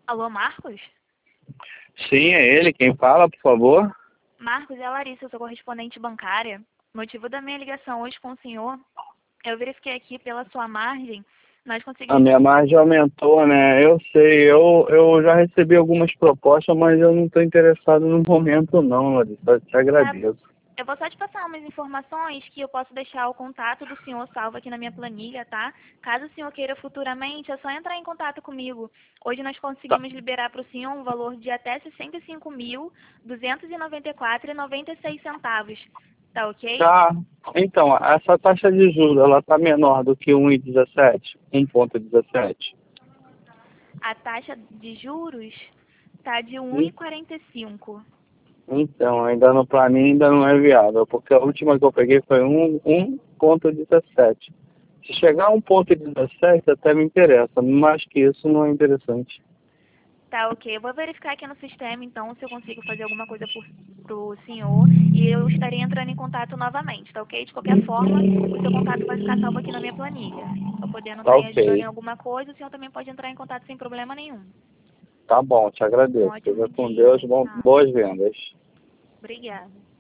Alô, Marcos? Sim, é ele. Quem fala, por favor? Marcos, é a Larissa, eu sou correspondente bancária. O motivo da minha ligação hoje com o senhor, eu verifiquei aqui pela sua margem, nós A conseguimos... minha margem aumentou, né? Eu sei, eu já recebi algumas propostas, mas eu não estou interessado no momento não, Larissa. Eu te Tá, agradeço. eu vou só te passar umas informações que eu posso deixar o contato do senhor salvo aqui na minha planilha, tá? Caso o senhor queira futuramente, é só entrar em contato comigo. Hoje nós Tá, conseguimos liberar para o senhor um valor de até 65.294,96 centavos. Tá ok? tá. Então, essa taxa de juros, ela está menor do que 1,17? 1,17? A taxa de juros tá de Hum? 1,45. Então, ainda não, para mim ainda não é viável, porque a última que eu peguei foi 1,17. Se chegar a 1,17 até me interessa, mais que isso não é interessante. Tá ok. Eu vou verificar aqui no sistema, então, se eu consigo fazer alguma coisa pro senhor. E eu estarei entrando em contato novamente, tá ok? De qualquer forma, o seu contato vai ficar salvo aqui na minha planilha. Eu podendo Tá estar ajudando em ok. alguma coisa, o senhor também pode entrar em contato sem problema nenhum. Tá bom, te Um agradeço. ótimo Fica com dia. Deus, Tchau. boas vendas. Obrigada.